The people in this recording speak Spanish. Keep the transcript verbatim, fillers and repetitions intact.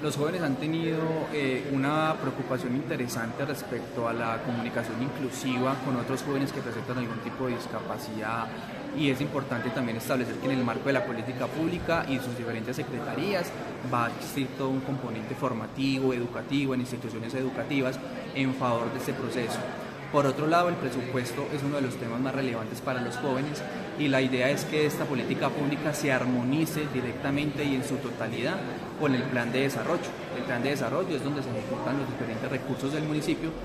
Los jóvenes han tenido eh, una preocupación interesante respecto a la comunicación inclusiva con otros jóvenes que presentan algún tipo de discapacidad, y es importante también establecer que en el marco de la política pública y sus diferentes secretarías va a existir todo un componente formativo, educativo en instituciones educativas en favor de este proceso. Por otro lado, el presupuesto es uno de los temas más relevantes para los jóvenes, y la idea es que esta política pública se armonice directamente y en su totalidad con el plan de desarrollo. El plan de desarrollo es donde se ejecutan los diferentes recursos del municipio